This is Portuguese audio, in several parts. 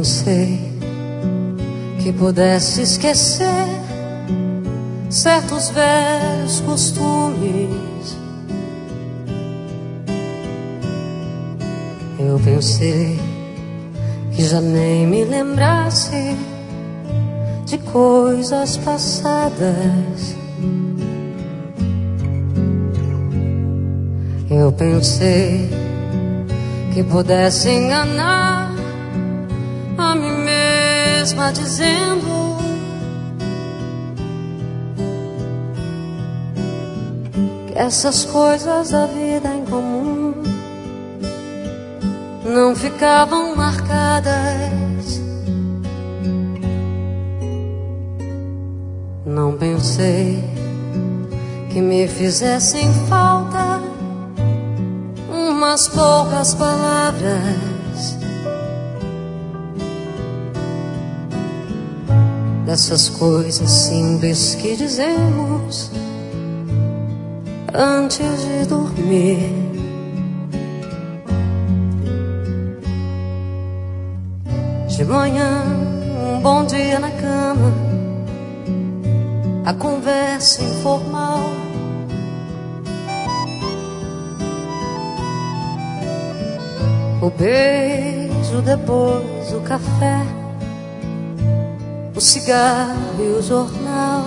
pensei que pudesse esquecer certos velhos costumes. Eu pensei que já nem me lembrasse de coisas passadas. Eu pensei que pudesse enganar a mim mesma dizendo que essas coisas da vida em comum não ficavam marcadas. Não pensei que me fizessem falta umas poucas palavras, dessas coisas simples que dizemos antes de dormir. De manhã, um bom dia na cama, a conversa informal, o beijo, depois o café, o cigarro e o jornal.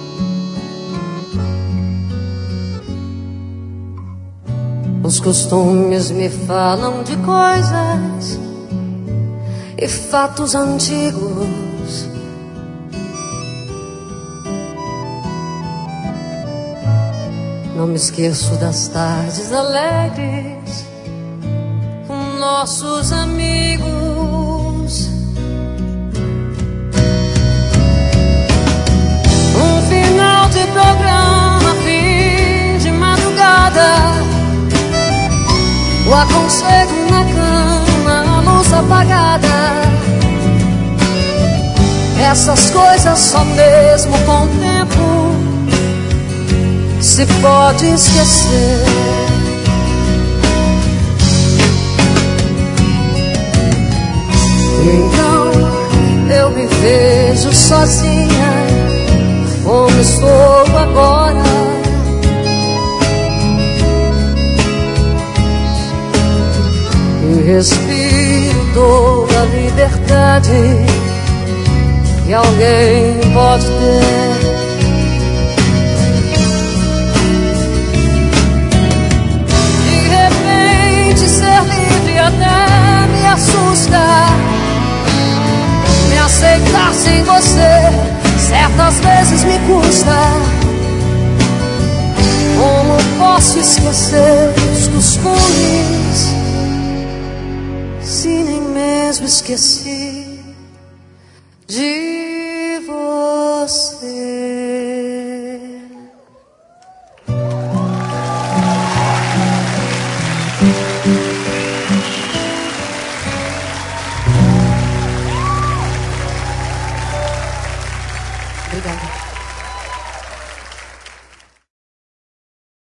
Os costumes me falam de coisas e fatos antigos. Não me esqueço das tardes alegres com nossos amigos. Um final de programa, fim de madrugada, o aconchego na cama, a luz apagada. Essas coisas só mesmo com o tempo se pode esquecer. Então eu me vejo sozinha como estou agora, e respiro toda a liberdade que alguém pode ter. Ser livre até me assusta. Me aceitar sem você certas vezes me custa. Como posso esquecer os costumes se nem mesmo esqueci de você? Obrigada.